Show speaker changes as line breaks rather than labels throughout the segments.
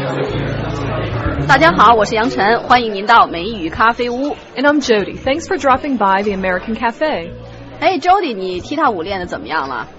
大家好，我是杨晨，欢迎您到美语咖啡屋。
And I'm Jody. Thanks for dropping by the American Cafe.
Hey Jody, 你踢踏舞练得怎么样了？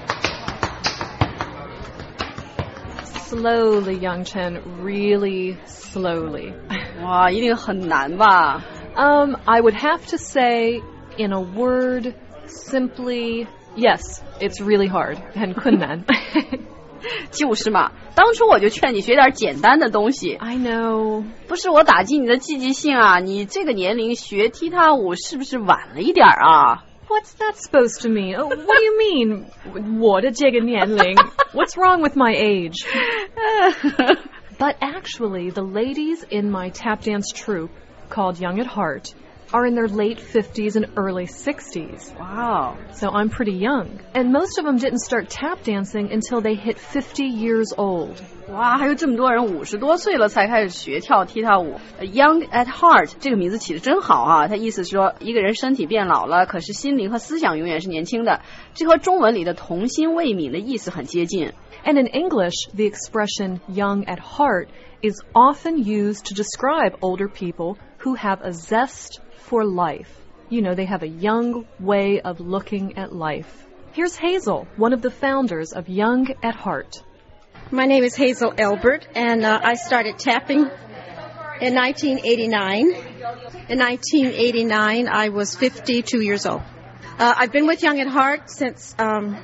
Slowly, Young Chen, really slowly.
哇，一定很难吧？
I would have to say, in a word, simply, yes, it's really hard. 很困难。
就是嘛，当初我就劝你学点简单的东西。
I know.
不是我打击你的积极性啊，你这个年龄学踢踏舞是不是晚了一点啊？
What's that supposed to mean? What do you mean? 我的这个年龄? What's wrong with my age? But actually, the ladies in my tap dance troupe, called Young at Heart, are in their late 50s and early 60s.
Wow.
So I'm pretty young. And most of them didn't start tap dancing until they hit 50 years old.
哇，还有这么多人50多岁了才开始学跳踢踏舞。Young at Heart 这个名字起得真好啊，它意思是说一个人身体变老了，可是心灵和思想永远是年轻的。这和中文里的童心未泯的意思很接近。
And in English, the expression young at heart is often used to describe older people who have a zest for life. You know, they have a young way of looking at life. Here's Hazel, one of the founders of Young at Heart.
My name is Hazel Elbert, and I started tapping in 1989. In 1989, I was 52 years old. I've been with Young at Heart since,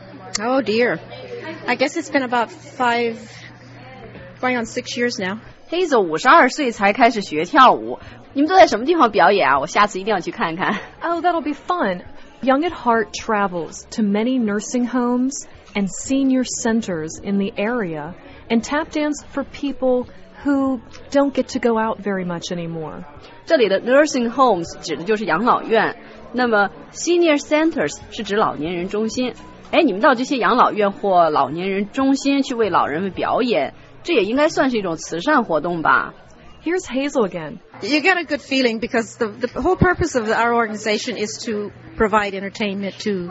I guess it's been about going on 6 years now.
Hazel 52岁才开始学跳舞，你们都在什么地方表演啊？我下次一定要去看看。
Oh, that'll be fun. Young at Heart travels to many nursing homes and senior centers in the area and tap dance for people who don't get to go out very much anymore.
这里的 nursing homes 指的就是养老院，那么 senior centers 是指老年人中心。哎，你们到这些养老院或老年人中心去为老人们表演，这也应该算是一种慈善活动吧？
Here's Hazel again.
You get a good feeling because the whole purpose of our organization is to provide entertainment to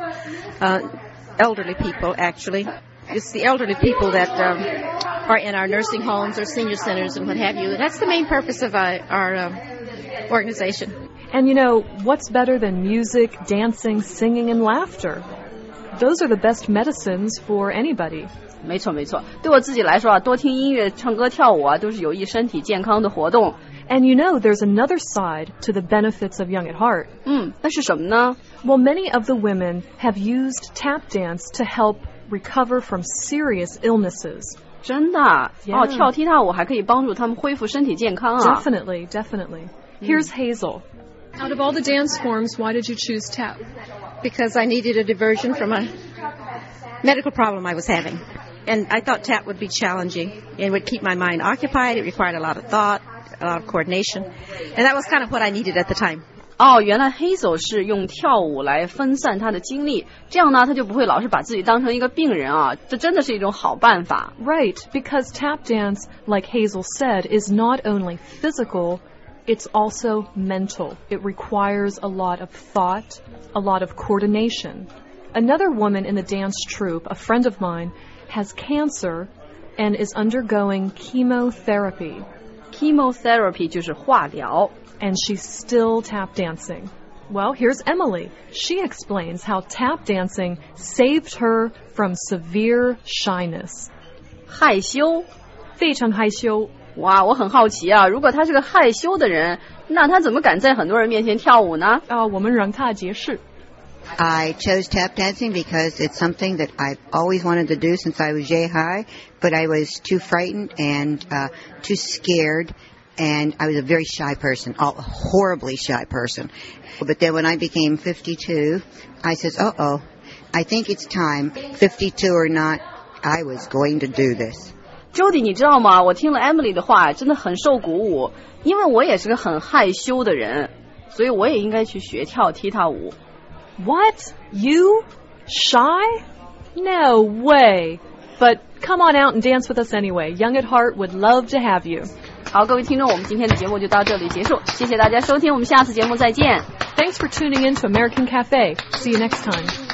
elderly people, actually. It's the elderly people that are in our nursing homes or senior centers and what have you. That's the main purpose of our organization.
And you know, what's better than music, dancing, singing, and laughter? Those are the best medicines for anybody.
没错没错，对我自己来说啊，多听音乐、唱歌、跳舞啊，都是有益身体健康的活动。
And you know, there's another side to the benefits of Young at Heart.
那是什么呢？
Well, many of the women have used tap dance to help recover from serious illnesses.
真的
Yeah.
哦，跳踢踏舞还可以帮助他们恢复身体健康啊。
Definitely, definitely. Here's Hazel. Out of all the dance forms, why did you choose tap?
Because I needed a diversion from a medical problem I was having. And I thought tap would be challenging. It would keep my mind occupied. It required a lot of thought, a lot of coordination. And that was kind of what I needed at the time.
哦，原来 Hazel 是用跳舞来分散她的精力，这样呢，她就不会老是把自己当成一个病人啊，这真的是一种好办法。
Right, because tap dance, like Hazel said, is not only physical, it's also mental. It requires a lot of thought, a lot of coordination. Another woman in the dance troupe, a friend of mine, has cancer and is undergoing chemotherapy.
Chemotherapy 就是化疗。
And she's still tap dancing. Well, here's Emily. She explains how tap dancing saved her from severe shyness.
害羞？
非常害羞。
哇，我很好奇啊，如果他是个害羞的人，那他怎么敢在很多人面前跳舞呢？
我们让他解释。
I chose tap dancing because it's something that I've always wanted to do since I was yay high, but I was too frightened and too scared, and I was a very shy person, a horribly shy person. But then when I became 52, I says, uh-oh, I think it's time, 52 or not, I was going to do this.
Jody, 你知道吗？我听了 Emily 的话，真的很受鼓舞，因为我也是个很害羞的人，所以我也应该去学跳踢踏舞。
What? You? Shy? No way. But come on out and dance with us anyway. Young at Heart would love to have you.
好，各位听众，我们今天的节目就到这里结束，谢谢大家收听，我们下次节目再见。
Thanks for tuning in to American Cafe. See you next time.